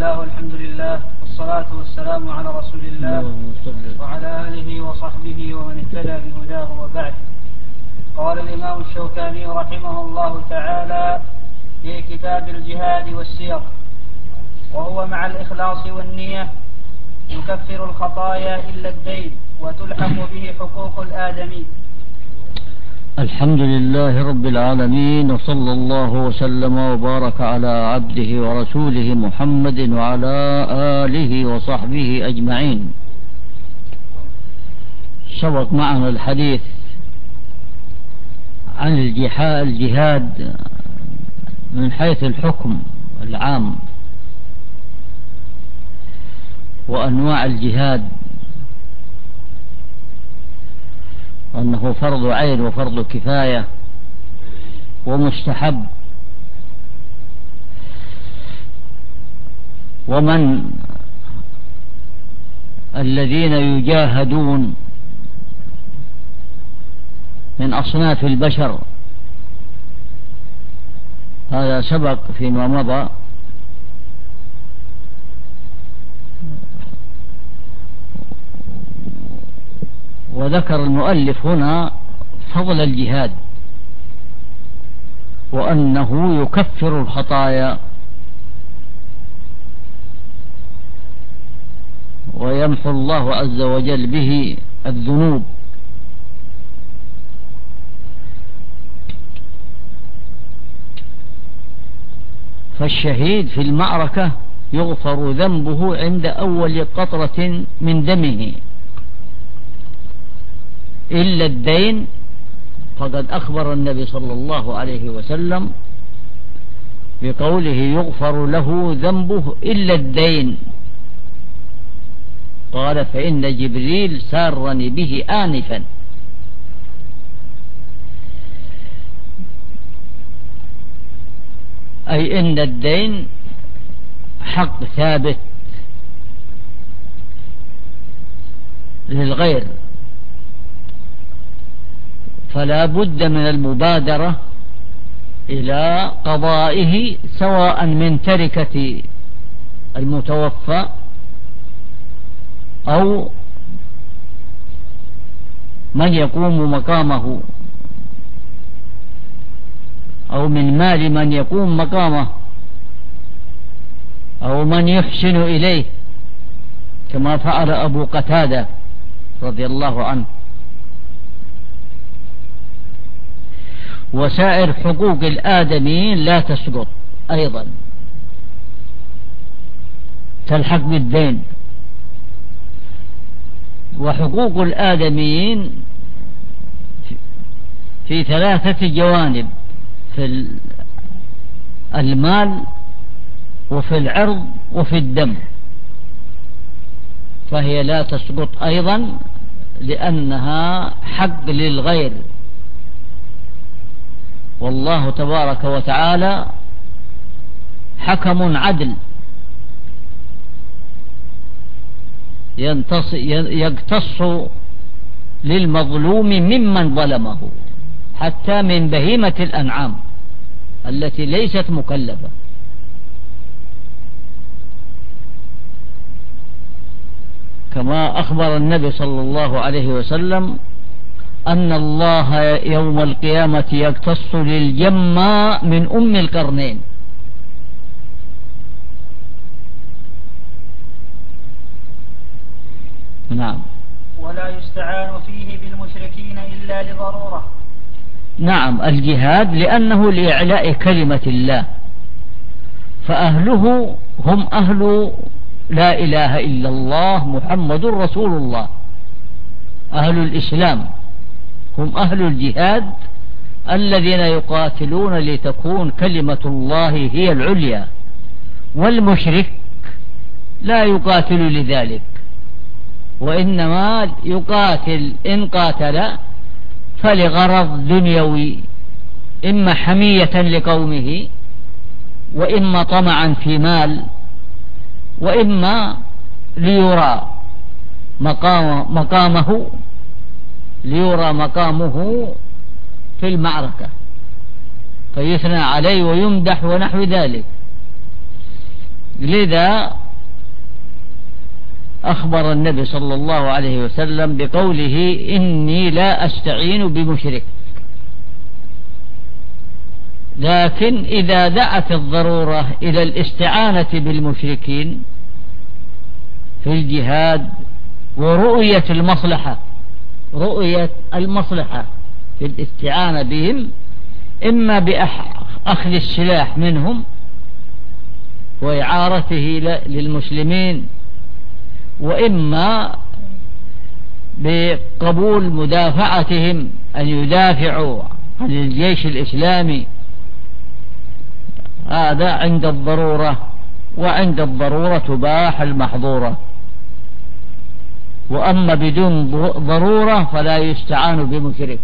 الله والحمد لله والصلاة والسلام على رسول الله وعلى آله وصحبه ومن اهتدى بهداه وبعد. قال الإمام الشوكاني رحمه الله تعالى في كتاب الجهاد والسير: وهو مع الإخلاص والنية يكفر الخطايا إلا الدين وتلحق به حقوق الآدمي. الحمد لله رب العالمين، وصلى الله وسلم وبارك على عبده ورسوله محمد وعلى آله وصحبه أجمعين. سبق معنا الحديث عن الجهاد من حيث الحكم العام وأنواع الجهاد، أنه فرض عين وفرض كفاية ومستحب، ومن الذين يجاهدون من أصناف البشر، هذا سبق فيما مضى. وذكر المؤلف هنا فضل الجهاد وأنه يكفر الخطايا ويمحو الله عز وجل به الذنوب. فالشهيد في المعركة يغفر ذنبه عند أول قطرة من دمه إلا الدين، فقد أخبر النبي صلى الله عليه وسلم بقوله يغفر له ذنبه إلا الدين. قال: فإن جبريل سارني به آنفا. أي إن الدين حق ثابت للغير، فلا بد من المبادرة إلى قضائه، سواء من تركة المتوفى أو من يقوم مقامه أو من مال من يقوم مقامه أو من يحسن إليه، كما فعل أبو قتادة رضي الله عنه. وسائر حقوق الآدميين لا تسقط أيضا، تلحق بالدين. وحقوق الآدميين في ثلاثة جوانب: في المال وفي العرض وفي الدم، فهي لا تسقط أيضا لأنها حق للغير. والله تبارك وتعالى حكم عدل يقتص للمظلوم ممن ظلمه، حتى من بهيمة الأنعام التي ليست مكلفة. كما أخبر النبي صلى الله عليه وسلم أن الله يوم القيامة يقتص للجماء من أم القرنين. نعم. ولا يستعان فيه بالمشركين إلا لضرورة. نعم، الجهاد لأنه لإعلاء كلمة الله، فأهله هم أهل لا إله إلا الله محمد رسول الله. أهل الإسلام هم أهل الجهاد الذين يقاتلون لتكون كلمة الله هي العليا، والمشرك لا يقاتل لذلك، وإنما يقاتل إن قاتل فلغرض دنيوي، إما حمية لقومه، وإما طمعا في مال، وإما ليرى مقامه في المعركة فيثنى عليه ويمدح ونحو ذلك. لذا أخبر النبي صلى الله عليه وسلم بقوله إني لا أستعين بمشرك. لكن إذا دعت الضرورة إلى الاستعانة بالمشركين في الجهاد ورؤية المصلحة في الاستعانة بهم، إما بأخذ السلاح منهم وإعارته للمسلمين، وإما بقبول مدافعتهم أن يدافعوا عن الجيش الإسلامي، هذا عند الضرورة، وعند الضرورة تباح المحظورة. وأما بدون ضرورة فلا يستعان بمشرك.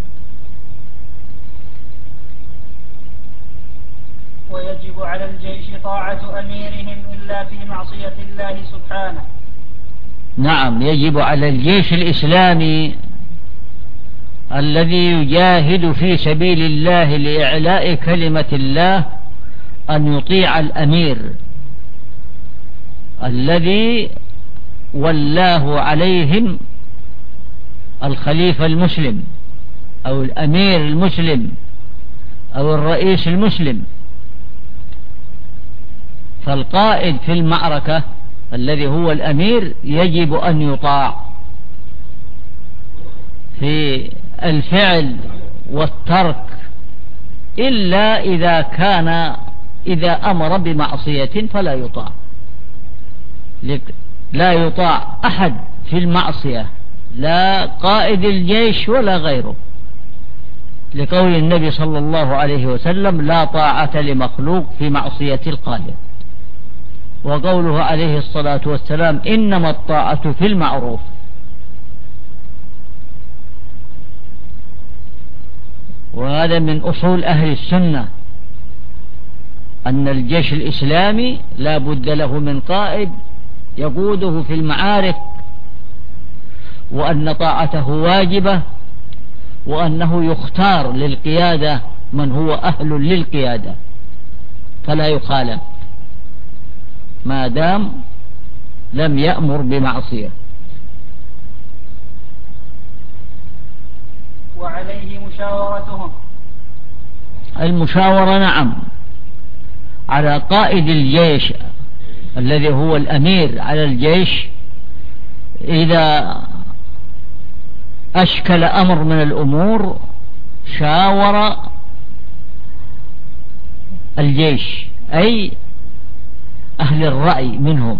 ويجب على الجيش طاعة أميرهم إلا في معصية الله سبحانه. نعم، يجب على الجيش الإسلامي الذي يجاهد في سبيل الله لإعلاء كلمة الله أن يطيع الأمير الذي ولاه عليهم الخليفة المسلم أو الأمير المسلم أو الرئيس المسلم. فالقائد في المعركة الذي هو الأمير يجب أن يطاع في الفعل والترك، إلا إذا أمر بمعصية فلا يطاع. لا يطاع أحد في المعصية، لا قائد الجيش ولا غيره، لقول النبي صلى الله عليه وسلم لا طاعة لمخلوق في معصية الخالق، وقوله عليه الصلاة والسلام إنما الطاعة في المعروف. وهذا من أصول أهل السنة، أن الجيش الإسلامي لا بد له من قائد يقوده في المعارك، وأن طاعته واجبة، وأنه يختار للقيادة من هو أهل للقيادة فلا يخالف ما دام لم يأمر بمعصية. وعليه مشاورتهم. المشاورة نعم على قائد الجيش الذي هو الأمير على الجيش، إذا أشكل أمر من الأمور شاور الجيش، أي أهل الرأي منهم،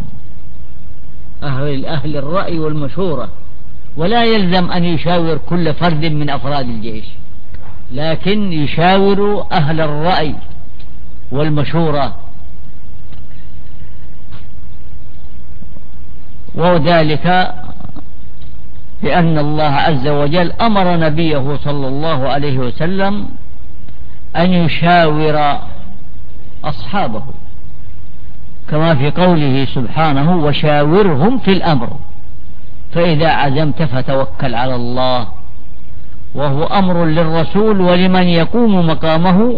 أهل الرأي والمشورة، ولا يلزم أن يشاور كل فرد من أفراد الجيش، لكن يشاور أهل الرأي والمشورة. وذلك لأن الله عز وجل أمر نبيه صلى الله عليه وسلم أن يشاور أصحابه، كما في قوله سبحانه وشاورهم في الأمر فإذا عزمت فتوكل على الله، وهو أمر للرسول ولمن يقوم مقامه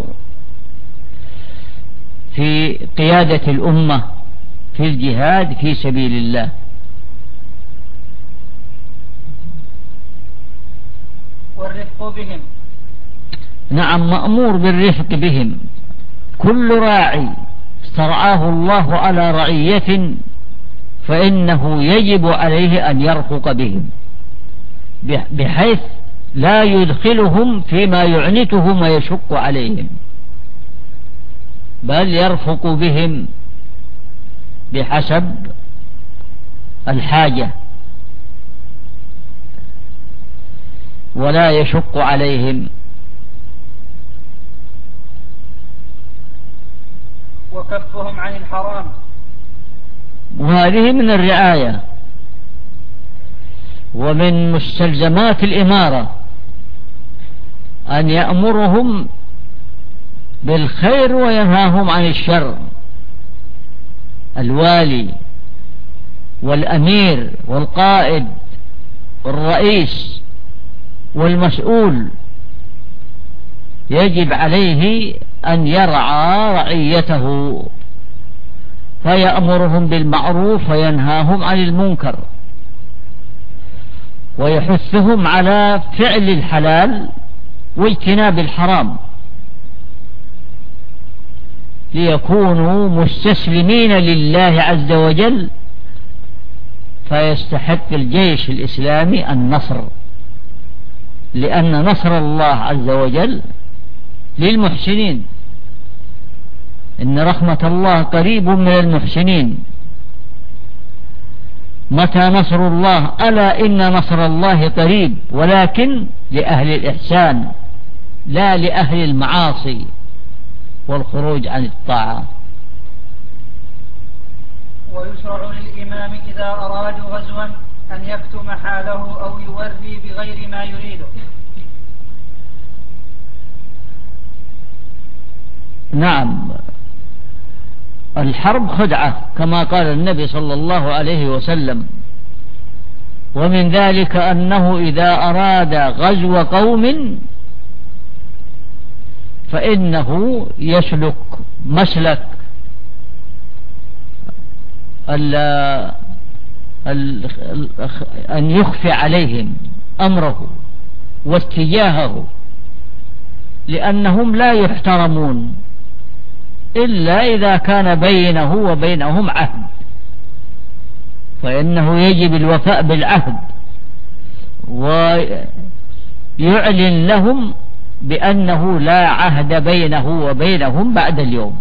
في قيادة الأمة في الجهاد في سبيل الله. والرفق بهم. نعم، مأمور بالرفق بهم. كل راعي استرعاه الله على رعية فإنه يجب عليه أن يرفق بهم، بحيث لا يدخلهم فيما يعنتهم ويشق عليهم، بل يرفق بهم بحسب الحاجة ولا يشق عليهم. وكفهم عن الحرام. وهذه من الرعاية ومن مستلزمات الإمارة أن يأمرهم بالخير وينهاهم عن الشر. الوالي والأمير والقائد والرئيس والمسؤول يجب عليه أن يرعى رعيته فيأمرهم بالمعروف وينهاهم عن المنكر ويحثهم على فعل الحلال واجتناب الحرام ليكونوا مستسلمين لله عز وجل، فيستحق الجيش الإسلامي النصر، لأن نصر الله عز وجل للمحسنين، إن رحمة الله قريب من المحسنين. متى نصر الله؟ ألا إن نصر الله قريب، ولكن لأهل الإحسان لا لأهل المعاصي والخروج عن الطاعة. ويشرع للإمام إذا أرادوا غزوا أن يكتم حاله أو يوري بغير ما يريده. نعم، الحرب خدعة كما قال النبي صلى الله عليه وسلم، ومن ذلك أنه إذا أراد غزو قوم فإنه يسلك مسلك أن يخفي عليهم أمره واتجاهه، لأنهم لا يحترمون إلا إذا كان بينه وبينهم عهد، فإنه يجب الوفاء بالعهد، ويعلن لهم بأنه لا عهد بينه وبينهم بعد اليوم،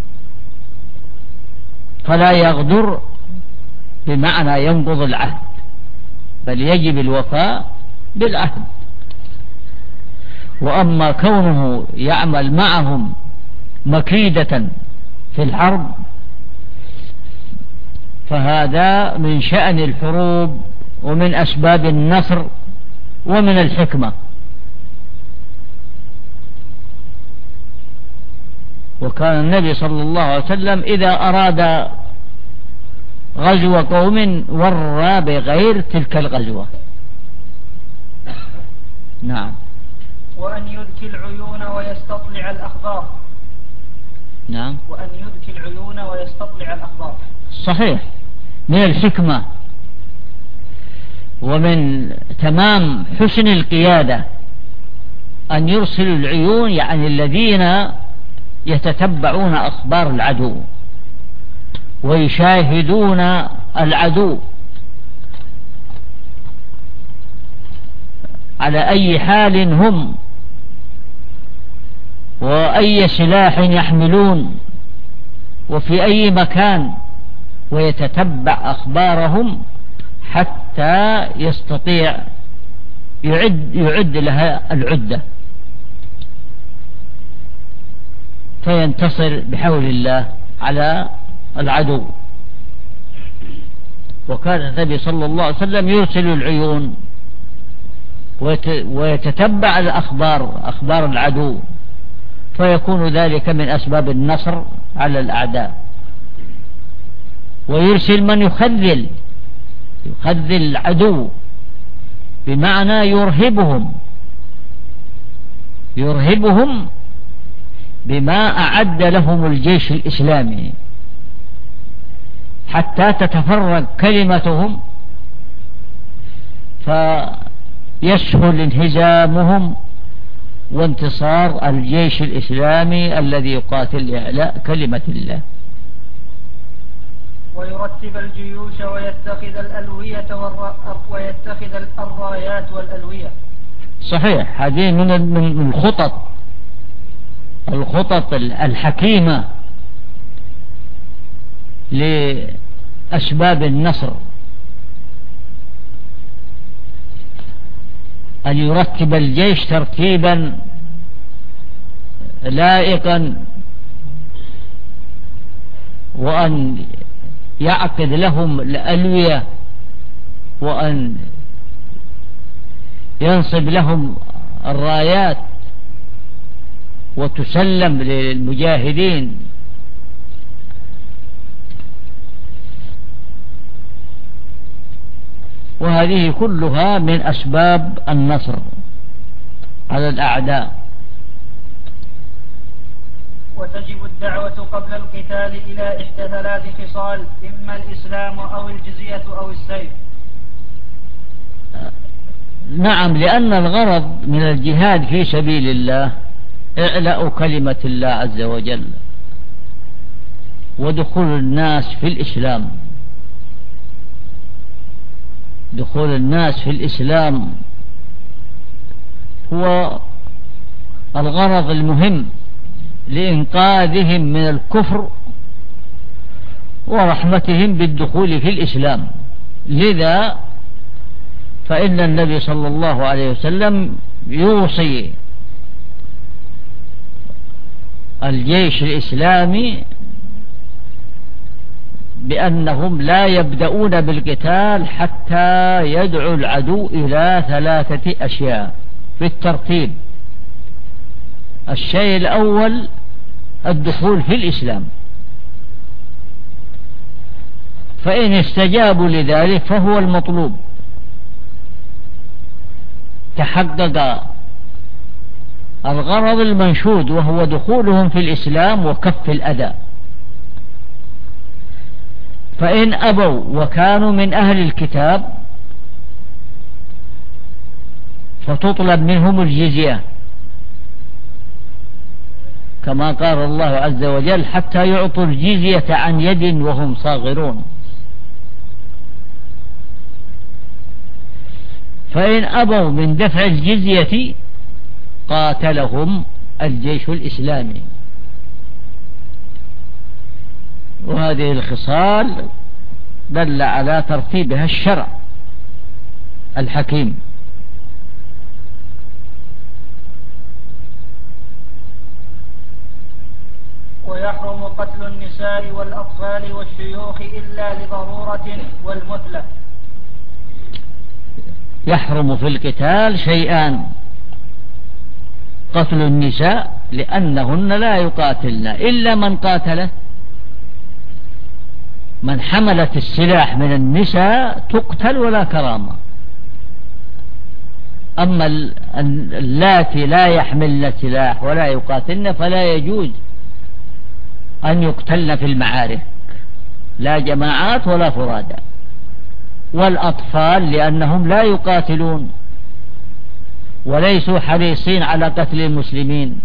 فلا يغدر بمعنى ينقض العهد، بل يجب الوفاء بالعهد. وأما كونه يعمل معهم مكيدة في الحرب فهذا من شأن الحروب ومن أسباب النصر ومن الحكمة. وكان النبي صلى الله عليه وسلم إذا أراد غزو قوم ورى بغير تلك الغزوة. نعم. وأن يذكي العيون ويستطلع الأخبار. نعم. وأن يذكي العيون ويستطلع الأخبار. صحيح، من الحكمة ومن تمام حسن القيادة أن يرسل العيون، يعني الذين يتتبعون أخبار العدو ويشاهدون العدو على أي حال هم وأي سلاح يحملون وفي أي مكان، ويتتبع أخبارهم حتى يستطيع يعد لها العدة فينتصر بحول الله على العدو. وكان النبي صلى الله عليه وسلم يرسل العيون ويتتبع أخبار العدو، فيكون ذلك من أسباب النصر على الأعداء. ويرسل من يخذل العدو، بمعنى يرهبهم بما أعد لهم الجيش الإسلامي حتى تتفرق كلمتهم فيسهل انهزامهم وانتصار الجيش الإسلامي الذي يقاتل لإعلاء كلمة الله. ويرتب الجيوش ويتخذ الألوية ويتخذ الرايات والألوية. صحيح، هذه من الخطط الحكيمة لأسباب النصر، أن يرتب الجيش ترتيبا لائقا، وأن يعقد لهم الألوية، وأن ينصب لهم الرايات وتسلم للمجاهدين. وهذه كلها من أسباب النصر على الأعداء. وتجب الدعوة قبل القتال إلى إحدى 3 خصال، إما الإسلام أو الجزية أو السيف. نعم، لأن الغرض من الجهاد في سبيل الله إعلاء كلمة الله عز وجل ودخول الناس في الإسلام. دخول الناس في الإسلام هو الغرض المهم لإنقاذهم من الكفر ورحمتهم بالدخول في الإسلام. لذا فإن النبي صلى الله عليه وسلم يوصي الجيش الإسلامي بأنهم لا يبدأون بالقتال حتى يدعو العدو إلى 3 أشياء بالترتيب. الشيء الأول الدخول في الإسلام، فإن استجابوا لذلك فهو المطلوب، تحقق الغرض المنشود وهو دخولهم في الإسلام وكف الأذى. فإن أبوا وكانوا من أهل الكتاب فتطلب منهم الجزية، كما قال الله عز وجل حتى يعطوا الجزية عن يد وهم صاغرون. فإن أبوا من دفع الجزية قاتلهم الجيش الإسلامي. وهذه الخصال دل على ترتيبها الشرع الحكيم. ويحرم قتل النساء والأطفال والشيوخ إلا لضرورة والمثلة. يحرم في القتال شيئان: قتل النساء لأنهن لا يقاتلن إلا من قاتله. من حملت السلاح من النساء تقتل ولا كرامة. أما اللاتي لا يحملن سلاح ولا يقاتلن فلا يجوز أن يقتلن في المعارك، لا جماعات ولا فرادى. والأطفال لأنهم لا يقاتلون وليسوا حريصين على قتل المسلمين.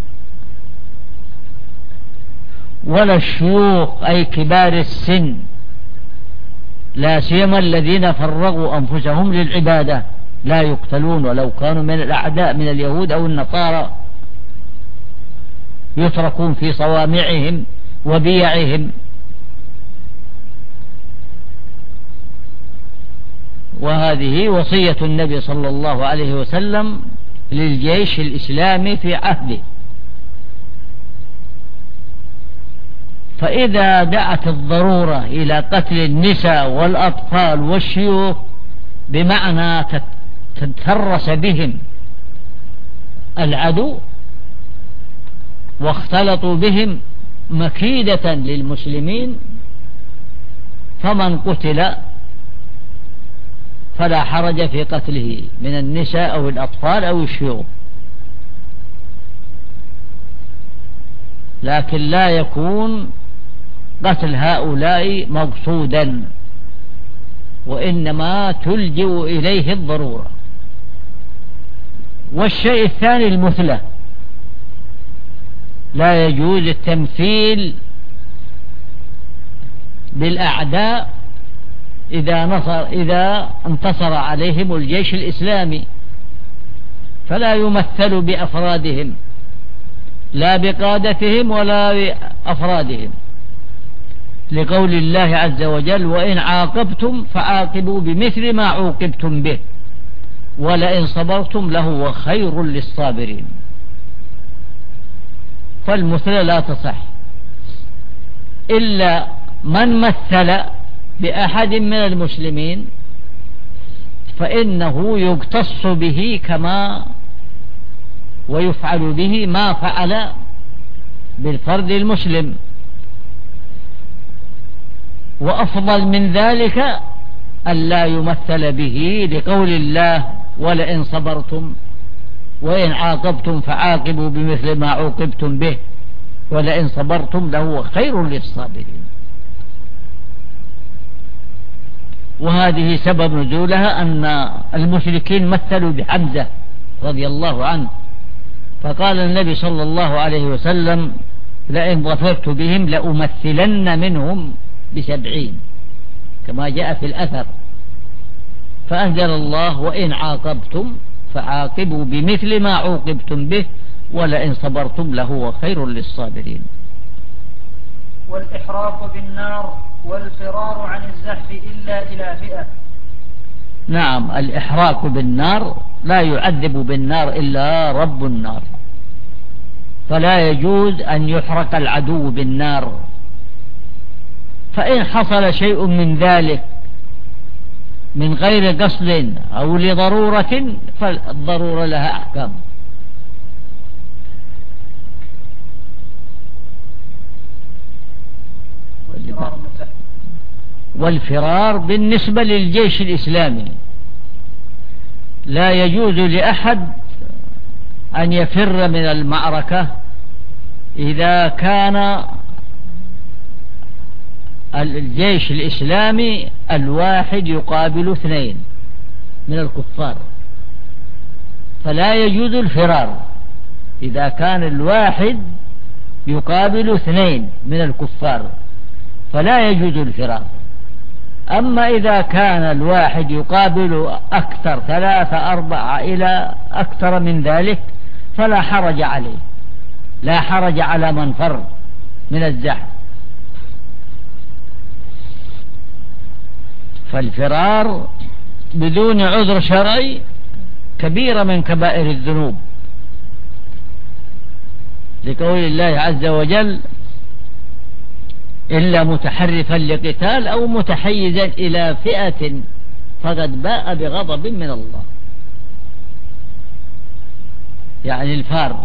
ولا الشيوخ أي كبار السن، لا سيما الذين فرغوا أنفسهم للعبادة، لا يقتلون ولو كانوا من الأعداء من اليهود أو النصارى، يتركون في صوامعهم وبيعهم. وهذه وصية النبي صلى الله عليه وسلم للجيش الإسلامي في عهده. فإذا دعت الضرورة إلى قتل النساء والأطفال والشيوخ بمعنى تترس بهم العدو واختلطوا بهم مكيدة للمسلمين، فمن قتل فلا حرج في قتله من النساء أو الأطفال أو الشيوخ، لكن لا يكون قتل هؤلاء مقصودا، وإنما تلجئ إليه الضرورة. والشيء الثاني المثلة، لا يجوز التمثيل بالأعداء إذا انتصر عليهم الجيش الإسلامي، فلا يمثل بأفرادهم لا بقادتهم ولا بأفرادهم، لقول الله عز وجل: وإن عاقبتم فعاقبوا بمثل ما عوقبتم به ولئن صبرتم لهو خير للصابرين. فالمثل لا تصح إلا من مثل بأحد من المسلمين، فإنه يقتص به كما ويفعل به ما فعل بالفرد المسلم. وأفضل من ذلك ألا يمثل به، لقول الله: ولئن صبرتم وإن عاقبتم فعاقبوا بمثل ما عوقبتم به ولئن صبرتم لهو خير للصابرين. وهذه سبب نزولها أن المشركين مثلوا بحمزة رضي الله عنه، فقال النبي صلى الله عليه وسلم لئن ظفرت بهم لأمثلن منهم ب70 كما جاء في الأثر، فأنزل الله وإن عاقبتم فعاقبوا بمثل ما عوقبتم به ولئن صبرتم لهو خير للصابرين. والإحراق بالنار والفرار عن الزحف إلا إلى فئة. نعم، الإحراق بالنار لا يعذب بالنار إلا رب النار، فلا يجوز أن يحرق العدو بالنار، فإن حصل شيء من ذلك من غير قصد أو لضرورة فالضرورة لها أحكام. والفرار بالنسبة للجيش الإسلامي لا يجوز لأحد أن يفر من المعركة إذا كان الجيش الإسلامي الواحد يقابل 2 من الكفار، فلا يجوز الفرار إذا كان الواحد يقابل 2 من الكفار، فلا يجوز الفرار. أما إذا كان الواحد يقابل أكثر 3 4 إلى أكثر من ذلك فلا حرج عليه، لا حرج على من فر من الزحف. فالفرار بدون عذر شرعي كبيرة من كبائر الذنوب، لقول الله عز وجل إلا متحرفا لقتال أو متحيزا إلى فئة فقد باء بغضب من الله، يعني الفار.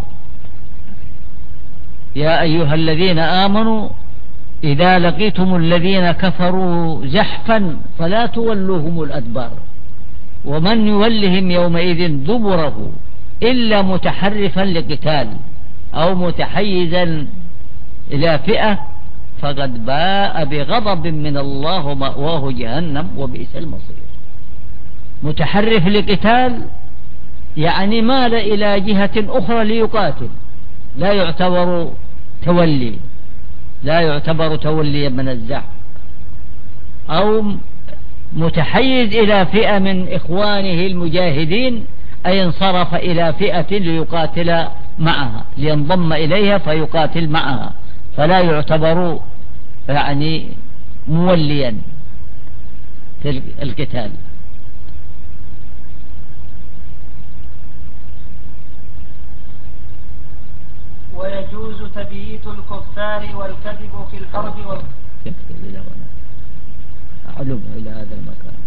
يا أيها الذين آمنوا إذا لقيتم الذين كفروا زحفا فلا تولوهم الأدبار ومن يولهم يومئذ دبره إلا متحرفا لقتال أو متحيزا إلى فئة فقد باء بغضب من الله ومأواه جهنم وبئس المصير. متحرف لقتال يعني مال إلى جهة أخرى ليقاتل، لا يعتبر تولي، لا يعتبر توليا من الزحف. أو متحيز إلى فئة من إخوانه المجاهدين أي انصرف إلى فئة ليقاتل معها، لينضم إليها فيقاتل معها، فلا يعتبر يعني موليا في القتال. ويجوز تبييت الكفار والكذب في الحرب علم إلى هذا المكان.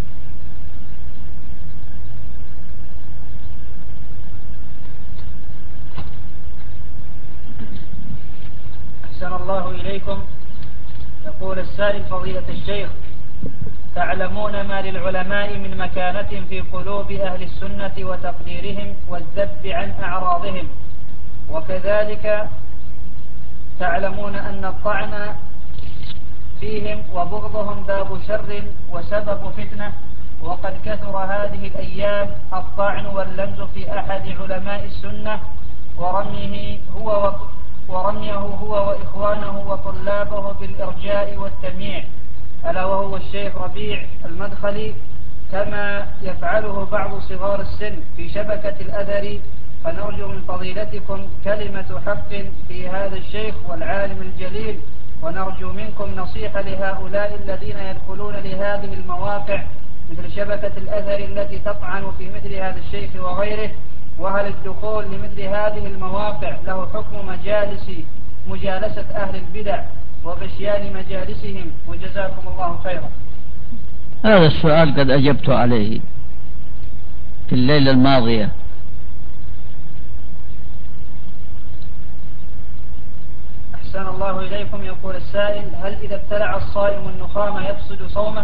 أحسن الله إليكم. يقول السائل فضيلة الشيخ: تعلمون ما للعلماء من مكانة في قلوب أهل السنة وتقديرهم والذب عن أعراضهم، وكذلك تعلمون أن الطعن فيهم وبغضهم باب شر وسبب فتنة، وقد كثر هذه الأيام الطعن واللمز في أحد علماء السنة ورميه هو وإخوانه وطلابه بالإرجاء والتمييع، ألا وهو الشيخ ربيع المدخلي، كما يفعله بعض صغار السن في شبكة الأثر. فنرجو من فضيلتكم كلمة حق في هذا الشيخ والعالم الجليل، ونرجو منكم نصيحة لهؤلاء الذين يدخلون لهذه المواقع مثل شبكة الأثر التي تطعن في مثل هذا الشيخ وغيره. وهل الدخول لمثل هذه المواقع له حكم مجالسة أهل البدع وغشيان مجالسهم؟ وجزاكم الله خيرا. هذا السؤال قد أجبت عليه في الليلة الماضية. أحسن الله إليكم. يقول السائل: هل إذا ابتلع الصائم النخام يفسد صومه؟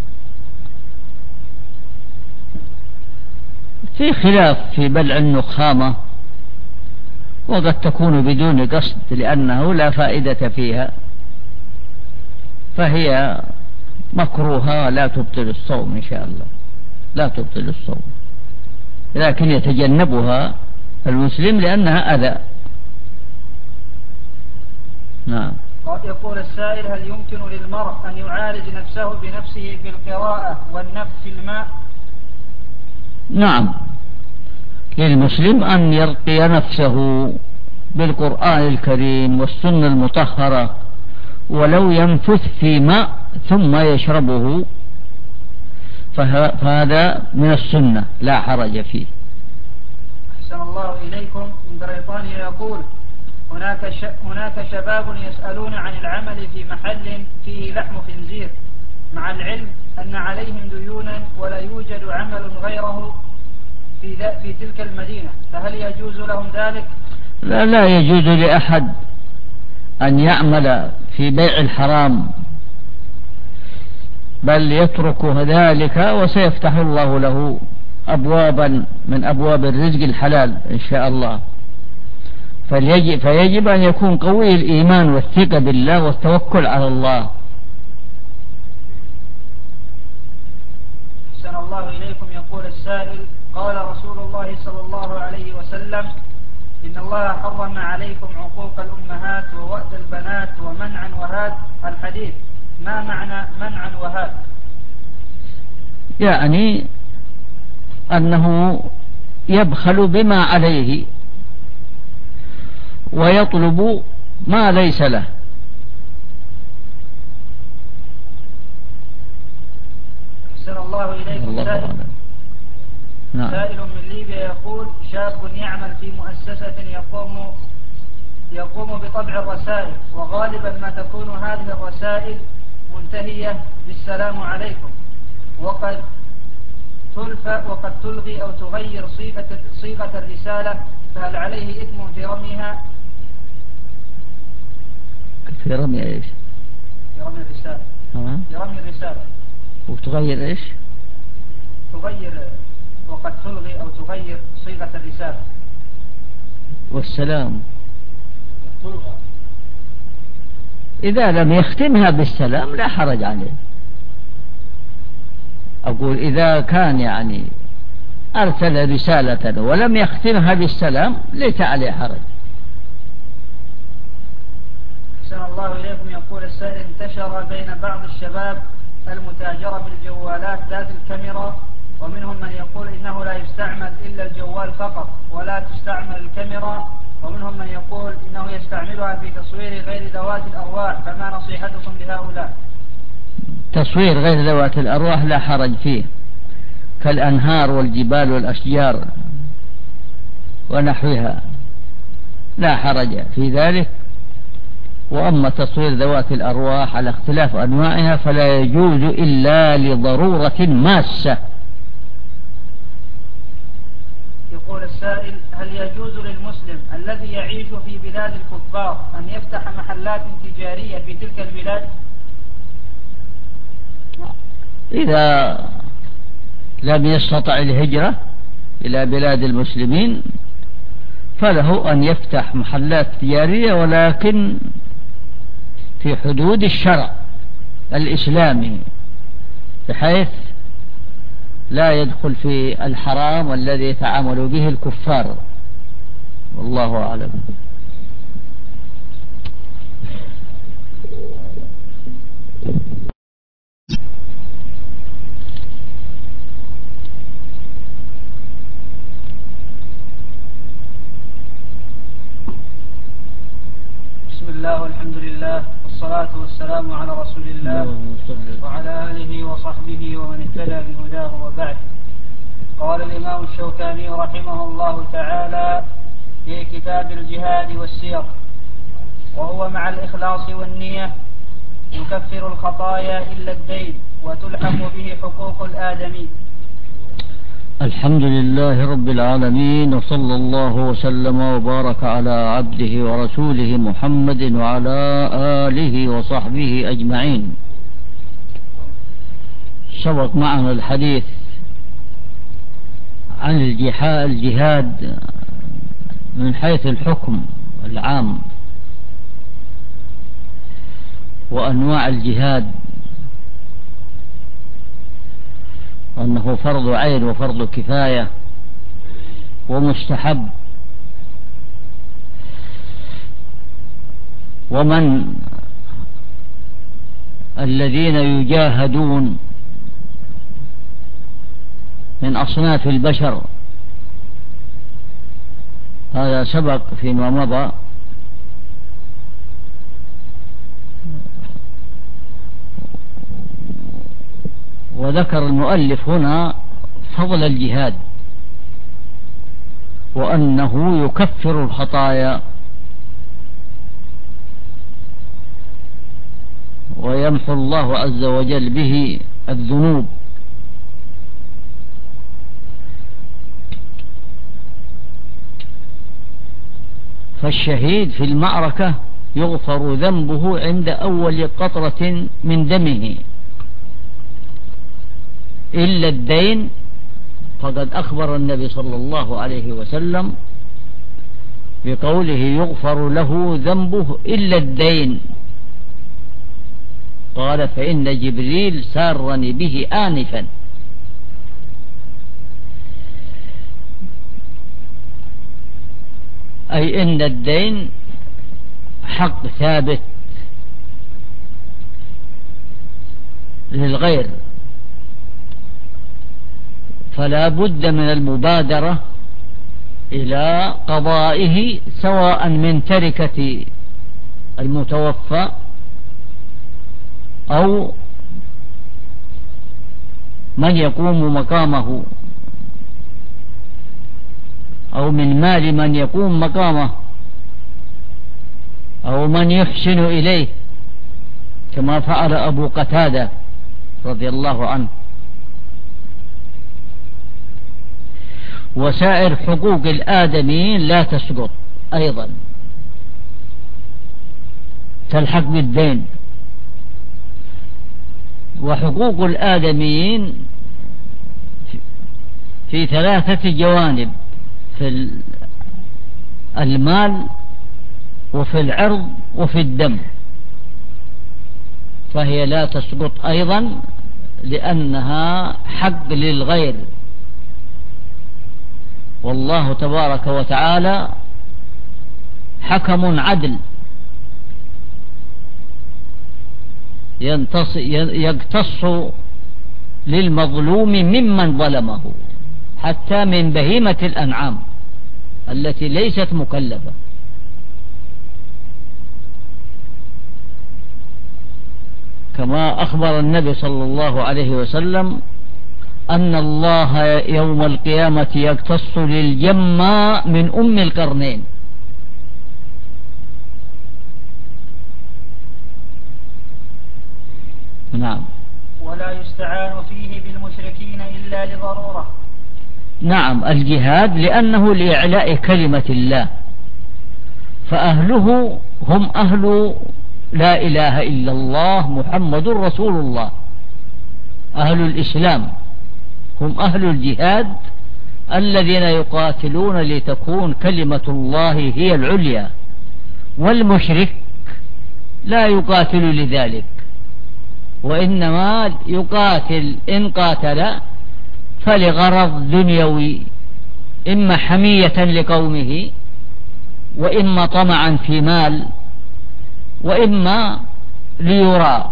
في خلاف في بلع النخامة، وقد تكون بدون قصد لأنه لا فائدة فيها، فهي مكروهة لا تبطل الصوم إن شاء الله، لا تبطل الصوم، لكن يتجنبها المسلم لأنها أذى. نعم. يقول السائل: هل يمكن للمرء أن يعالج نفسه بنفسه بالقراءة والنفس في الماء؟ نعم، للمسلم أن يرقي نفسه بالقرآن الكريم والسنة المطهرة، ولو ينفث في ماء ثم يشربه فهذا من السنة لا حرج فيه. أحسن الله إليكم. من بريطانيا يقول: هناك شباب يسألون عن العمل في محل فيه لحم خنزير، مع العلم أن عليهم ديونا ولا يوجد عمل غيره في تلك المدينة، فهل يجوز لهم ذلك؟ لا يجوز لأحد أن يعمل في بيع الحرام، بل يترك ذلك وسيفتح الله له أبوابا من أبواب الرزق الحلال إن شاء الله. فيجب أن يكون قوي الإيمان والثقة بالله والتوكل على الله. أحسن الله إليكم. يقول السائل: قال رسول الله صلى الله عليه وسلم: إن الله حرم عليكم عقوق الأمهات ووأد البنات ومنعا وهاد. الحديث ما معنى منعا وهاد؟ يعني أنه يبخل بما عليه ويطلب ما ليس له. أحسن الله إليكم. سائل من ليبيا يقول: شاب يعمل في مؤسسة يقوم بطبع الرسائل، وغالبا ما تكون هذه الرسائل منتهية بالسلام عليكم، وقد تلغي أو تغير صيغة الرسالة، فهل عليه إثم في رميها؟ في رمي إيش؟ في رمي الرسالة. في رمي الرسالة. وتغير إيش؟ تغير، وقد تلغي أو تغير صيغة الرسالة. والسلام إذا لم يختمها بالسلام لا حرج عليه. أقول إذا كان يعني أرسل رسالة ولم يختمها بالسلام ليس عليه حرج. أحسن الله إليكم. يقول السائل: انتشر بين بعض الشباب المتاجرة بالجوالات ذات الكاميرا، ومنهم من يقول إنه لا يستعمل إلا الجوال فقط ولا تستعمل الكاميرا، ومنهم من يقول إنه يستعملها في تصوير غير ذوات الأرواح، فما نصيحتكم لهؤلاء؟ تصوير غير ذوات الأرواح لا حرج فيه، كالأنهار والجبال والأشجار ونحوها، لا حرج في ذلك. وأما تصوير ذوات الأرواح على اختلاف أنواعها فلا يجوز إلا لضرورة ماسة. يقول السائل: هل يجوز للمسلم الذي يعيش في بلاد الكفار أن يفتح محلات تجارية في تلك البلاد؟ إذا لم يستطع الهجرة إلى بلاد المسلمين فله أن يفتح محلات تجارية، ولكن في حدود الشرع الإسلامي، بحيث لا يدخل في الحرام والذي يتعامل به الكفار، والله أعلم. بسم الله والحمد لله والصلاة والسلام على رسول الله وعلى آله وصحبه ومن اهتدى بهداه وبعد. قال الإمام الشوكاني رحمه الله تعالى في كتاب الجهاد والسير: وهو مع الإخلاص والنية يكفر الخطايا إلا الدين، وتلحق به حقوق الآدمي. الحمد لله رب العالمين، وصلى الله وسلم وبارك على عبده ورسوله محمد وعلى آله وصحبه أجمعين. سبق معنا الحديث عن الجهاد من حيث الحكم العام وأنواع الجهاد وأنه فرض عين وفرض كفاية ومستحب. ومن الذين يجاهدون من أصناف البشر، هذا سبق فيما مضى، وذكر المؤلف هنا فضل الجهاد وأنه يكفر الخطايا ويمحو الله عز وجل به الذنوب. فالشهيد في المعركة يغفر ذنبه عند أول قطرة من دمه إلا الدين، فقد أخبر النبي صلى الله عليه وسلم بقوله يغفر له ذنبه إلا الدين. قال فإن جبريل سارني به آنفا. أي إن الدين حق ثابت للغير، فلا بد من المبادرة إلى قضائه، سواء من تركة المتوفى أو من يقوم مقامه أو من مال من يقوم مقامه أو من يحسن إليه، كما فعل أبو قتادة رضي الله عنه. وسائر حقوق الآدميين لا تسقط أيضا، تلحق بالدين. وحقوق الآدميين في ثلاثة جوانب: في المال وفي العرض وفي الدم، فهي لا تسقط أيضا لأنها حق للغير. والله تبارك وتعالى حكم عدل يقتص للمظلوم ممن ظلمه، حتى من بهيمة الأنعام التي ليست مكلفة. كما أخبر النبي صلى الله عليه وسلم أن الله يوم القيامة يقتص للجماء من أم القرنين. نعم. ولا يستعان فيه بالمشركين إلا لضرورة. نعم، الجهاد لأنه لإعلاء كلمة الله، فأهله هم أهل لا إله إلا الله محمد رسول الله. أهل الإسلام هم أهل الجهاد الذين يقاتلون لتكون كلمة الله هي العليا، والمشرك لا يقاتل لذلك، وإنما يقاتل إن قاتل فلغرض دنيوي، إما حمية لقومه، وإما طمعا في مال، وإما ليرى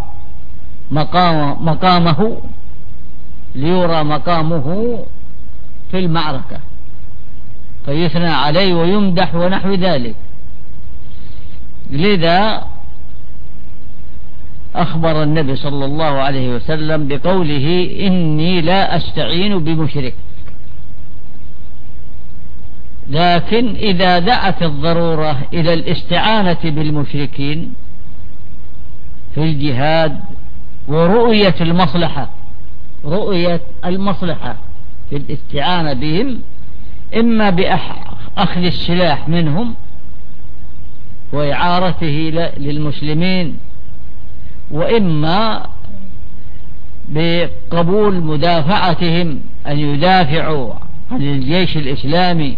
مقامه في المعركة فيثنى عليه ويمدح ونحو ذلك. لذا أخبر النبي صلى الله عليه وسلم بقوله إني لا أستعين بمشرك. لكن إذا دعت الضرورة إلى الاستعانة بالمشركين في الجهاد ورؤية المصلحة في الاستعانة بهم، إما بأخذ السلاح منهم وإعارته للمسلمين، وإما بقبول مدافعتهم أن يدافعوا عن الجيش الإسلامي،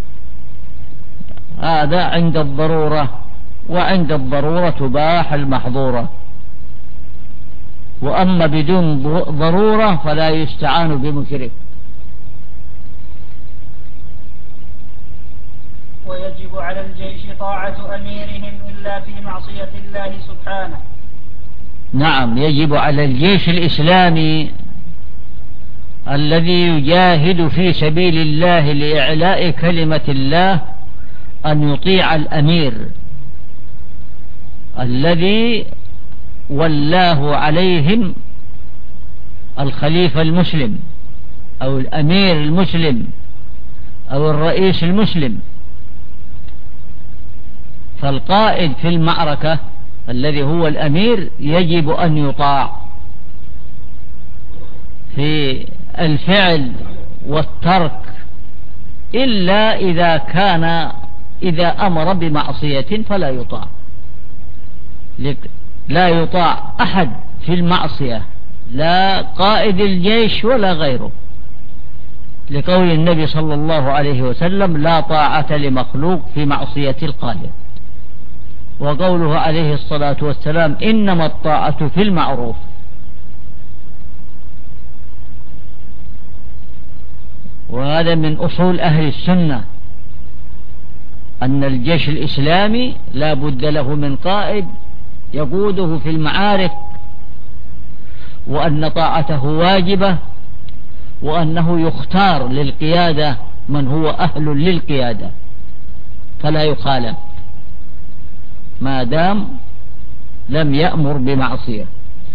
هذا عند الضرورة، وعند الضرورة تباح المحظورة. وأما بدون ضرورة فلا يستعان بمشرك. ويجب على الجيش طاعة أميرهم إلا في معصية الله سبحانه. نعم، يجب على الجيش الإسلامي الذي يجاهد في سبيل الله لإعلاء كلمة الله أن يطيع الأمير الذي ولاه عليهم الخليفة المسلم أو الأمير المسلم أو الرئيس المسلم. فالقائد في المعركة الذي هو الأمير يجب أن يطاع في الفعل والترك، إلا إذا أمر بمعصية فلا يطاع. لا يطاع أحد في المعصية، لا قائد الجيش ولا غيره، لقول النبي صلى الله عليه وسلم: لا طاعة لمخلوق في معصية الخالق. وقوله عليه الصلاة والسلام: إنما الطاعة في المعروف. وهذا من أصول أهل السنة، أن الجيش الإسلامي لا بد له من قائد يقوده في المعارك، وأن طاعته واجبة، وأنه يختار للقيادة من هو أهل للقيادة فلا يخالف ما دام لم يأمر بمعصية.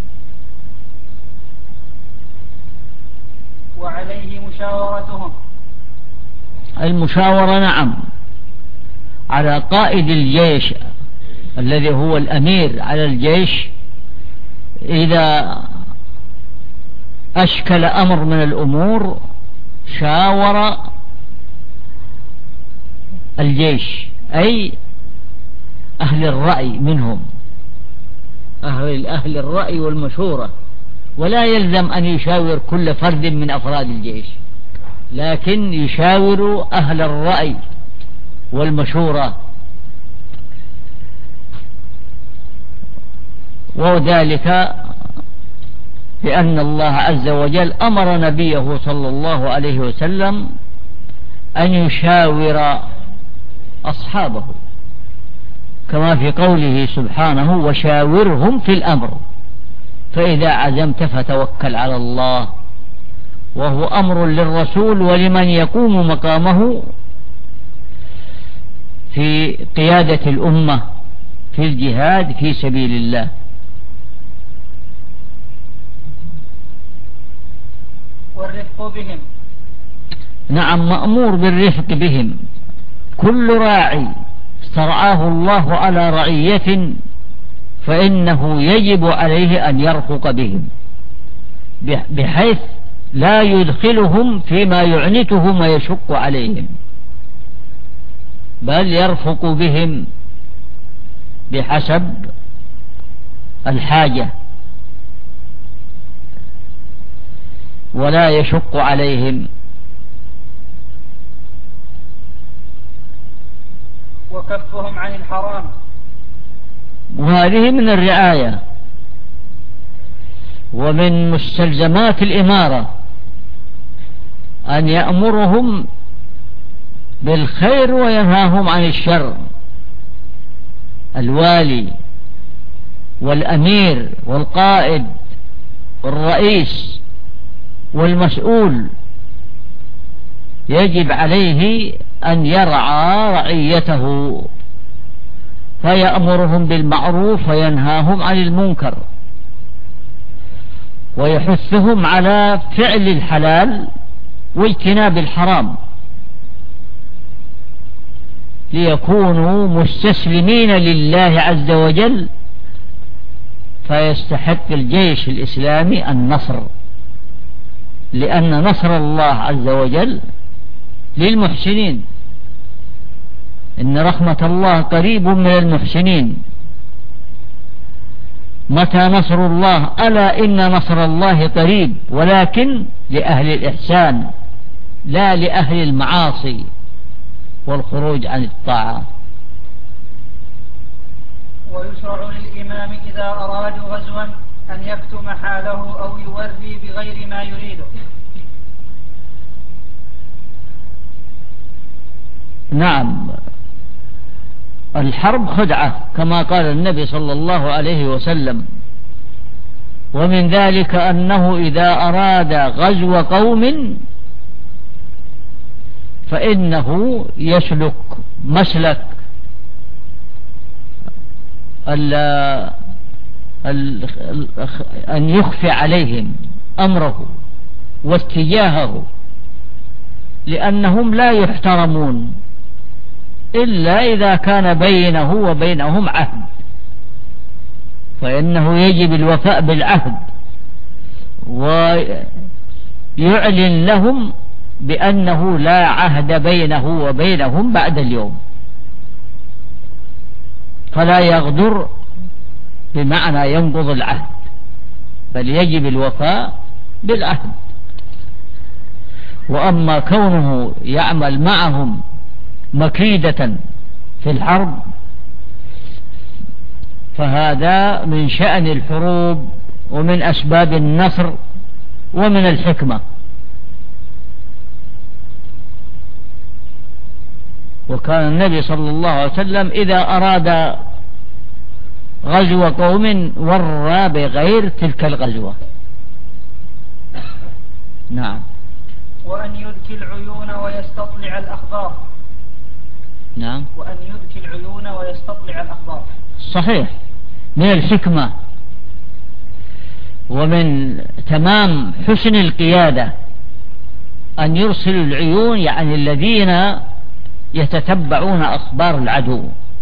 وعليه مشاورتهم. المشاورة نعم على قائد الجيش الذي هو الأمير على الجيش، إذا أشكل أمر من الأمور شاور الجيش، أي أهل الرأي منهم، أهل الرأي والمشورة، ولا يلزم أن يشاور كل فرد من أفراد الجيش، لكن يشاور أهل الرأي والمشورة. وذلك لأن الله عز وجل أمر نبيه صلى الله عليه وسلم أن يشاور أصحابه، كما في قوله سبحانه: وشاورهم في الأمر فإذا عزمت فتوكل على الله. وهو أمر للرسول ولمن يقوم مقامه في قيادة الأمة في الجهاد في سبيل الله. والرفق بهم. نعم، مأمور بالرفق بهم. كل راعي استرعاه الله على رعية فإنه يجب عليه أن يرفق بهم، بحيث لا يدخلهم فيما يعنتهم ويشق عليهم، بل يرفق بهم بحسب الحاجة ولا يشق عليهم. وكفهم عن الحرام. وهذه من الرعاية ومن مستلزمات الإمارة أن يأمرهم بالخير وينهاهم عن الشر. الوالي والأمير والقائد والرئيس والمسؤول يجب عليه أن يرعى رعيته، فيأمرهم بالمعروف وينهاهم عن المنكر، ويحثهم على فعل الحلال واجتناب الحرام، ليكونوا مستسلمين لله عز وجل. فيستحق الجيش الإسلامي النصر، لأن نصر الله عز وجل للمحسنين، إن رحمة الله قريب من المحسنين. متى نصر الله؟ ألا إن نصر الله قريب، ولكن لأهل الإحسان لا لأهل المعاصي والخروج عن الطاعة. ويشرع للإمام إذا أرادوا غزوا أن يكتم حاله أو يوري بغير ما يريده. نعم، الحرب خدعة كما قال النبي صلى الله عليه وسلم، ومن ذلك أنه إذا أراد غزو قوم فإنه يسلك مسلك أن يخفي عليهم أمره واتجاهه، لأنهم لا يحترمون إلا إذا كان بينه وبينهم عهد، فإنه يجب الوفاء بالعهد ويعلن لهم بأنه لا عهد بينه وبينهم بعد اليوم، فلا يغدر بمعنى ينقض العهد، بل يجب الوفاء بالعهد. وأما كونه يعمل معهم مكيدة في الحرب فهذا من شأن الحروب ومن أسباب النصر ومن الحكمة. وكان النبي صلى الله عليه وسلم إذا أراد غزو قوم ورى بغير تلك الغزوة. نعم. وأن يذكي العيون ويستطلع الأخبار. نعم. وأن يذكي العيون ويستطلع الأخبار. صحيح، من الحكمة ومن تمام حسن القيادة أن يرسل العيون، يعني الذين يتتبعون أخبار العدو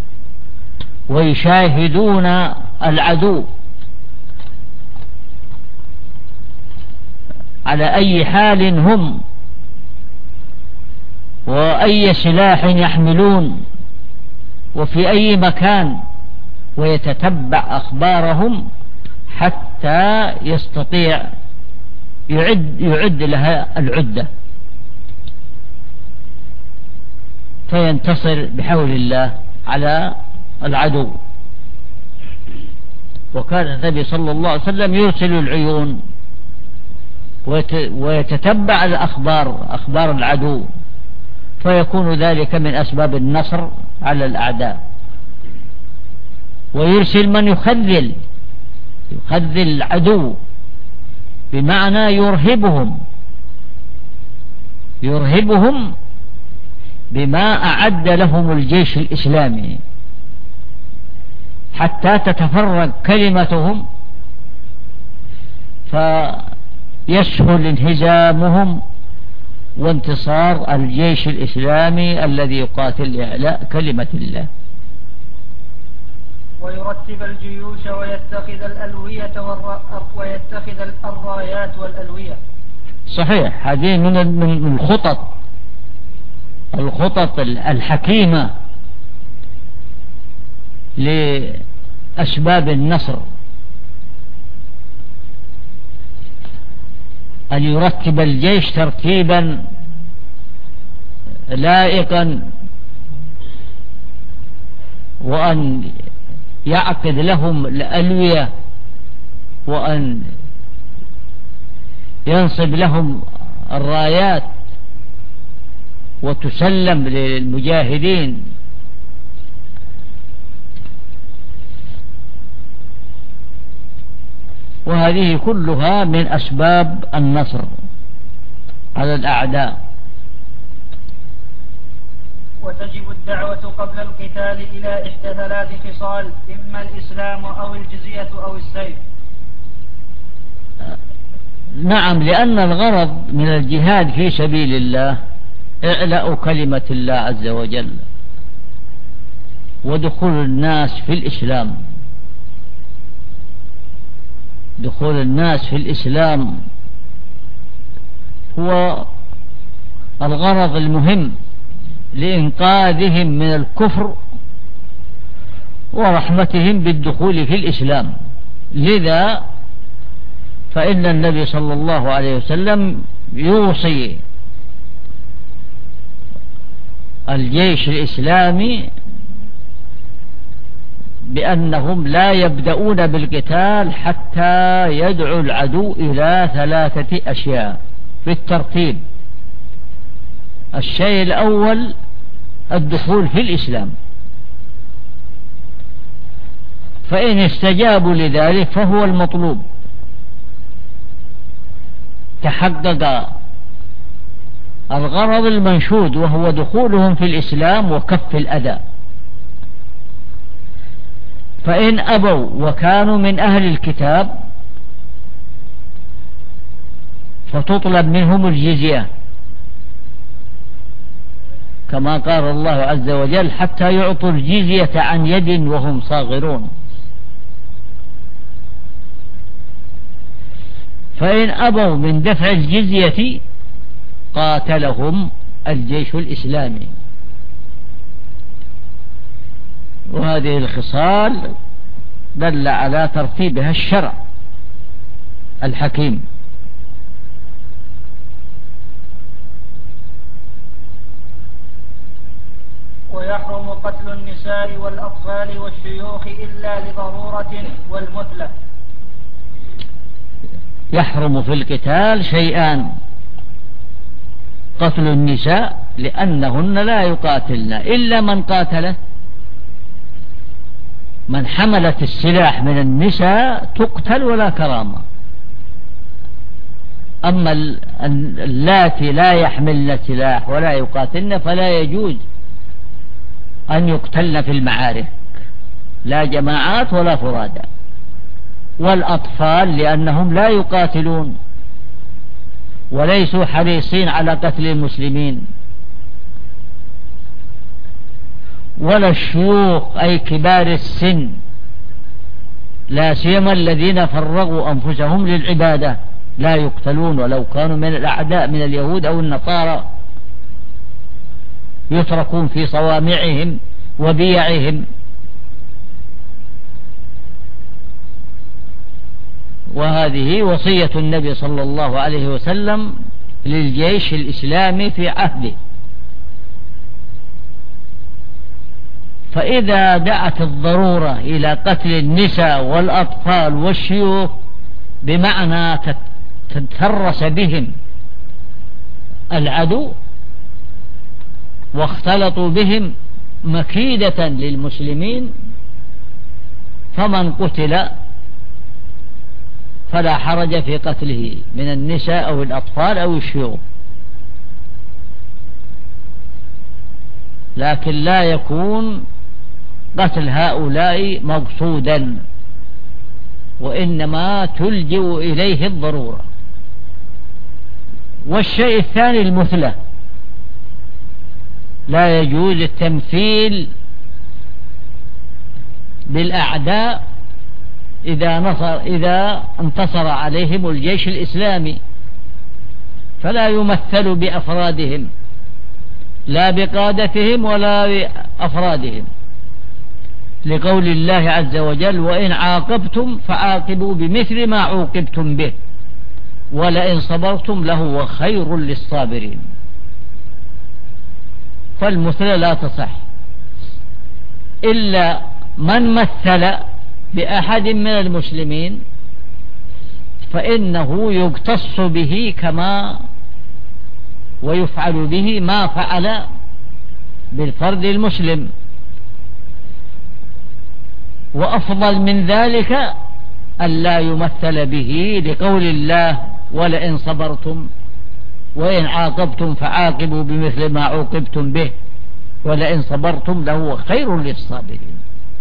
ويشاهدون العدو على أي حال هم وأي سلاح يحملون وفي أي مكان، ويتتبع أخبارهم حتى يستطيع يعد لها العدة فينتصر بحول الله على العدو. وكان النبي صلى الله عليه وسلم يرسل العيون ويتتبع أخبار العدو، فيكون ذلك من أسباب النصر على الأعداء. ويرسل من يخذل العدو، بمعنى يرهبهم بما أعد لهم الجيش الإسلامي حتى تتفرق كلمتهم فيسهل انهزامهم وانتصار الجيش الإسلامي الذي يقاتل لإعلاء كلمة الله. ويرتب الجيوش ويتخذ الألوية ويتخذ الرايات والألوية. صحيح، هذه من الخطط الحكيمة لأسباب النصر، أن يرتب الجيش ترتيبا لائقا، وأن يعقد لهم الألوية، وأن ينصب لهم الرايات وتسلم للمجاهدين. وهذه كلها من أسباب النصر على الأعداء. وتجب الدعوة قبل القتال إلى إحدى ثلاث خصال: إما الإسلام أو الجزية أو السيف. نعم، لأن الغرض من الجهاد في سبيل الله إعلاء كلمة الله عز وجل ودخول الناس في الإسلام. دخول الناس في الإسلام هو الغرض المهم لإنقاذهم من الكفر ورحمتهم بالدخول في الإسلام. لذا فإن النبي صلى الله عليه وسلم يوصي الجيش الإسلامي بأنهم لا يبدأون بالقتال حتى يدعو العدو إلى 3 أشياء في الترتيب. الشيء الأول الدخول في الإسلام، فإن استجابوا لذلك فهو المطلوب، تحقق الغرض المنشود وهو دخولهم في الإسلام وكف الأذى. فإن أبوا وكانوا من أهل الكتاب فتطلب منهم الجزية، كما قال الله عز وجل حتى يعطوا الجزية عن يد وهم صاغرون. فإن أبوا من دفع الجزية قاتلهم الجيش الإسلامي. وهذه الخصال دل على ترتيبها الشرع الحكيم. ويحرم قتل النساء والأطفال والشيوخ إلا لضرورة والمثلة. يحرم في القتال شيئان: قتل النساء لأنهن لا يقاتلن إلا من قاتله، من حملت السلاح من النساء تقتل ولا كرامة. أما اللاتي لا يحملن سلاح ولا يقاتلن فلا يجوز أن يقتلن في المعارك، لا جماعات ولا فرادى. والأطفال لأنهم لا يقاتلون وليسوا حريصين على قتل المسلمين. ولا الشيوخ أي كبار السن، لا سيما الذين فرغوا أنفسهم للعبادة، لا يقتلون ولو كانوا من الأعداء من اليهود أو النصارى، يتركون في صوامعهم وبيعهم. وهذه وصية النبي صلى الله عليه وسلم للجيش الإسلامي في عهده. فإذا دعت الضرورة إلى قتل النساء والأطفال والشيوخ بمعنى تترس بهم العدو واختلطوا بهم مكيدة للمسلمين، فمن قتل فلا حرج في قتله من النساء أو الأطفال أو الشيوخ، لكن لا يكون قتل هؤلاء مقصودا، وإنما تلجئ إليه الضرورة. والشيء الثاني المثلة، لا يجوز التمثيل بالأعداء إذا انتصر عليهم الجيش الإسلامي، فلا يمثل بأفرادهم لا بقادتهم ولا بأفرادهم، لقول الله عز وجل: وإن عاقبتم فعاقبوا بمثل ما عوقبتم به ولئن صبرتم لهو خير للصابرين. فالمثل لا تصح إلا من مثل بأحد من المسلمين، فإنه يقتص به كما ويفعل به ما فعل بالفرد المسلم. وأفضل من ذلك ألا يمثل به، لقول الله: ولئن صبرتم وإن عاقبتم فعاقبوا بمثل ما عوقبتم به ولئن صبرتم لهو خير للصابرين.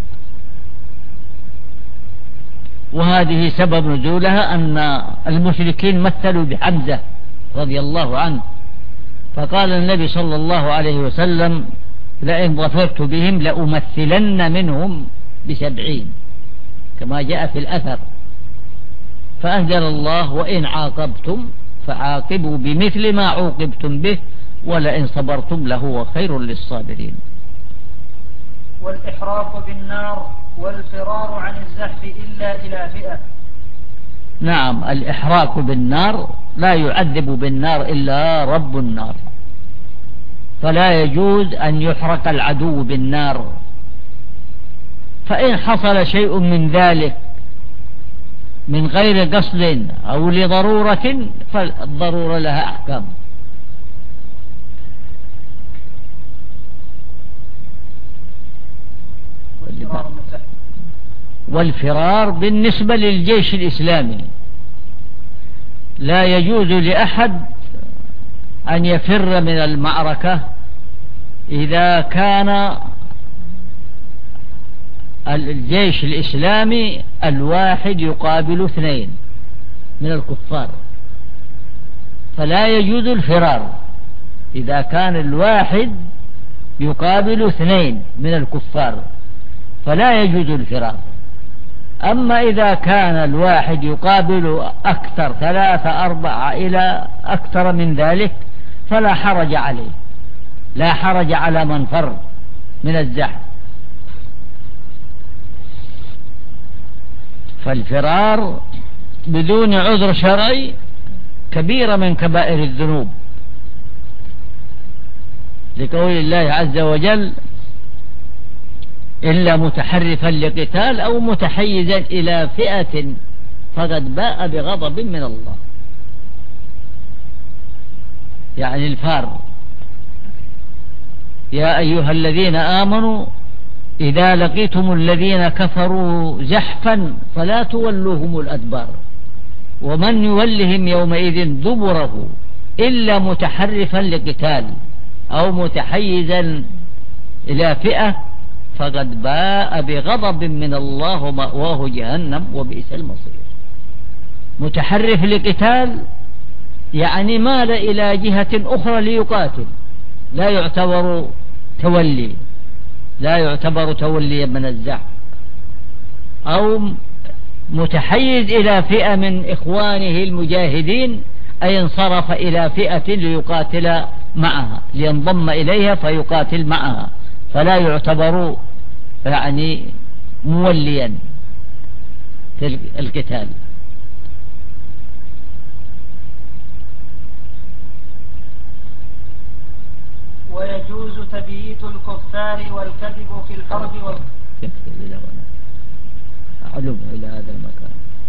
وهذه سبب نزولها أن المشركين مثلوا بحمزة رضي الله عنه، فقال النبي صلى الله عليه وسلم: لئن ظفرت بهم لأمثلن منهم ب70، كما جاء في الأثر. فأنزل الله: وإن عاقبتم فعاقبوا بمثل ما عوقبتم به ولئن صبرتم لهو خير للصابرين. والإحراق بالنار والفرار عن الزحف إلا إلى فئة. نعم، الإحراق بالنار لا يعذب بالنار إلا رب النار، فلا يجوز أن يحرق العدو بالنار، فإن حصل شيء من ذلك من غير قصد أو لضرورة فالضرورة لها أحكام. والفرار بالنسبة للجيش الإسلامي لا يجوز لأحد أن يفر من المعركة إذا كان الجيش الإسلامي الواحد يقابل 2 من الكفار، فلا يجوز الفرار إذا كان الواحد يقابل 2 من الكفار، فلا يجوز الفرار. أما إذا كان الواحد يقابل أكثر 3 4 إلى أكثر من ذلك فلا حرج عليه، لا حرج على من فر من الزحف. فالفرار بدون عذر شرعي كبيرة من كبائر الذنوب، لقول الله عز وجل: إلا متحرفا لقتال أو متحيزا إلى فئة فقد باء بغضب من الله. يعني الفار: يا أيها الذين آمنوا إذا لقيتم الذين كفروا زحفا فلا تولوهم الأدبار ومن يولهم يومئذ دبره إلا متحرفا لقتال أو متحيزا إلى فئة فقد باء بغضب من الله مأواه جهنم وبئس المصير. متحرف لقتال يعني مال إلى جهة أخرى ليقاتل، لا يعتبر تولي، لا يعتبر توليا من الزحف. أو متحيز إلى فئة من إخوانه المجاهدين أي انصرف إلى فئة ليقاتل معها، لينضم إليها فيقاتل معها، فلا يعتبر يعني موليا في القتال. ويجوز تبييت الكفار والكذب في الحرب أعلم إلى هذا المكان.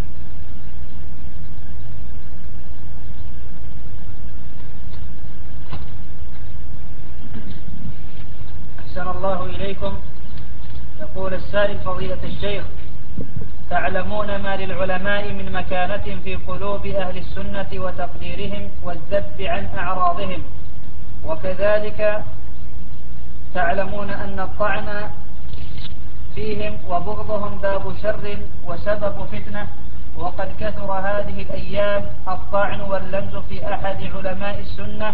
أحسن الله إليكم. يقول السائل: فضيلة الشيخ، تعلمون ما للعلماء من مكانة في قلوب أهل السنة وتقديرهم والذب عن أعراضهم، وكذلك تعلمون أن الطعن فيهم وبغضهم باب شر وسبب فتنة، وقد كثر هذه الأيام الطعن واللمز في أحد علماء السنة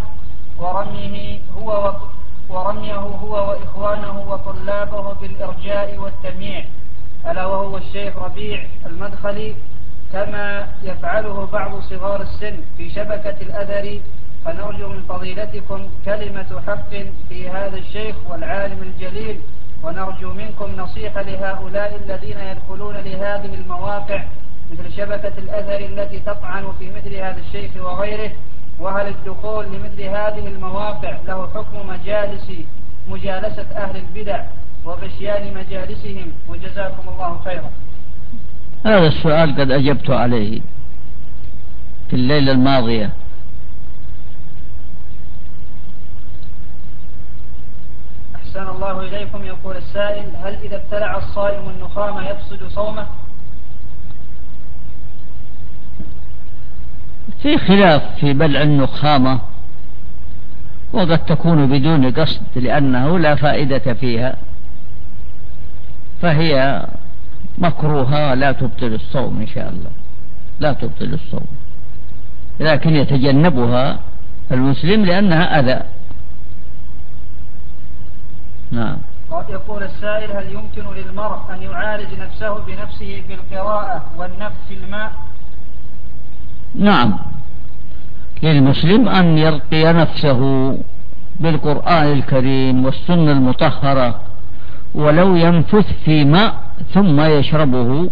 ورميه هو وإخوانه وطلابه بالإرجاء والتمييع، ألا وهو الشيخ ربيع المدخلي، كما يفعله بعض صغار السن في شبكة الأثر. فنرجو من فضيلتكم كلمة حق في هذا الشيخ والعالم الجليل، ونرجو منكم نصيحة لهؤلاء الذين يدخلون لهذه المواقع مثل شبكة الأثر التي تطعن في مثل هذا الشيخ وغيره. وهل الدخول لمثل هذه المواقع له حكم مجالسة أهل البدع وغشيان مجالسهم؟ وجزاكم الله خيرا. هذا السؤال قد أجبت عليه في الليلة الماضية. أحسن الله إليكم. يقول السائل: هل إذا ابتلع الصائم النخامة يفسد صومه؟ في خلاف في بلع النخامة، وقد تكون بدون قصد لأنه لا فائدة فيها، فهي مكروهة لا تبطل الصوم إن شاء الله، لا تبطل الصوم، لكن يتجنبها المسلم لأنها أذى. نعم. يقول السائل: هل يمكن للمرء أن يعالج نفسه بنفسه بالقراءة والنفس في الماء؟ نعم، للمسلم أن يرقي نفسه بالقرآن الكريم والسنة المطهرة، ولو ينفث في ماء ثم يشربه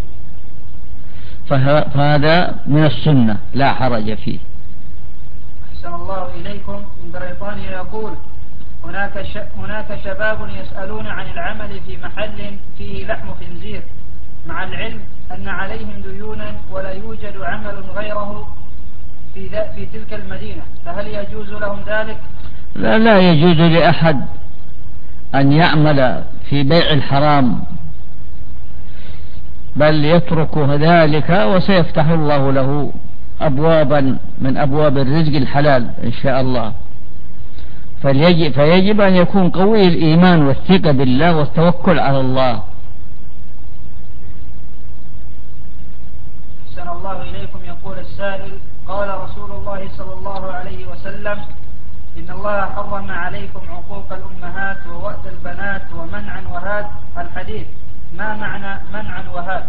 فهذا من السنة لا حرج فيه. أحسن الله إليكم. من بريطانيا يقول: هناك شباب يسألون عن العمل في محل فيه لحم خنزير مع العلم أن عليهم ديونا ولا يوجد عمل غيره في تلك المدينة، فهل يجوز لهم ذلك؟ لا يجوز لأحد أن يعمل في بيع الحرام، بل يترك ذلك وسيفتح الله له أبوابا من أبواب الرزق الحلال إن شاء الله. فيجب أن يكون قوي الإيمان والثقة بالله والتوكل على الله. أحسن الله إليكم. يقول السائل: قال رسول الله صلى الله عليه وسلم: إن الله حرم عليكم عقوق الأمهات ووأد البنات ومنعا وهاد. الحديث ما معنى منعا وهاد؟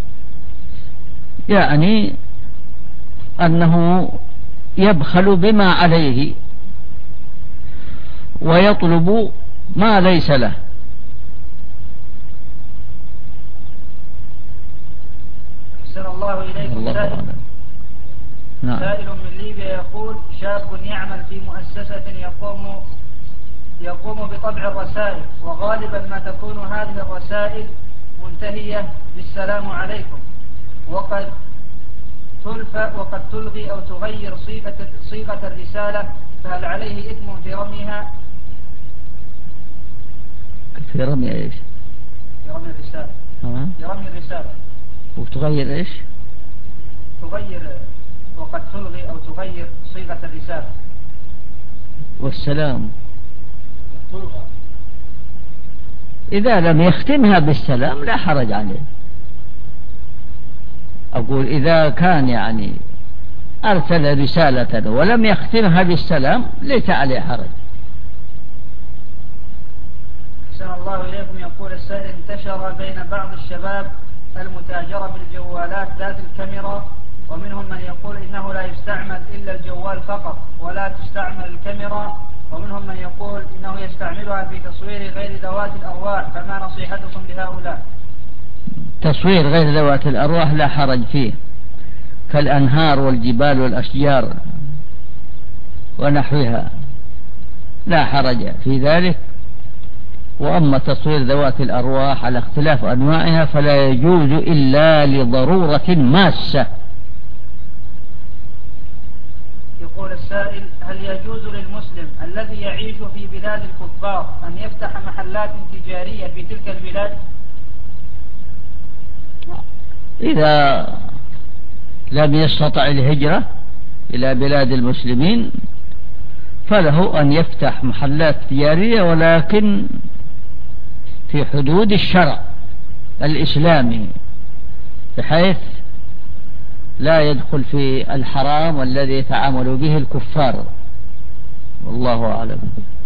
يعني أنه يبخل بما عليه ويطلب ما ليس له. أحسن الله إليكم. سائل من ليبيا يقول: شاب يعمل في مؤسسة يقوم بطبع الرسائل، وغالبا ما تكون هذه الرسائل منتهية بالسلام عليكم، وقد تلغي أو تغير صيغة الرسالة، فهل عليه إثم في رميها؟ في رمي إيش؟ في رمي الرسالة. في رمي الرسالة. وتغير إيش؟ تغير وقد تلغي أو تغير صيغة الرسالة. والسلام إذا لم يختمها بالسلام لا حرج عليه. أقول إذا كان يعني أرسل رسالة ولم يختمها بالسلام ليس عليه حرج. أحسن الله إليكم. يقول السائل: انتشر بين بعض الشباب المتاجرة بالجوالات ذات الكاميرا، ومنهم من يقول إنه لا يستعمل إلا الجوال فقط ولا تستعمل الكاميرا، ومنهم من يقول إنه يستعملها في تصوير غير ذوات الأرواح، فما نصيحتكم لهؤلاء؟ تصوير غير ذوات الأرواح لا حرج فيه، كالأنهار والجبال والأشجار ونحوها لا حرج في ذلك. وأما تصوير ذوات الأرواح على اختلاف أنواعها فلا يجوز إلا لضرورة ماسة. يقول السائل: هل يجوز للمسلم الذي يعيش في بلاد الكفار أن يفتح محلات تجارية في تلك البلاد؟ إذا لم يستطع الهجرة إلى بلاد المسلمين فله أن يفتح محلات تجارية، ولكن في حدود الشرع الإسلامي، بحيث لا يدخل في الحرام والذي يتعامل به الكفار. والله أعلم.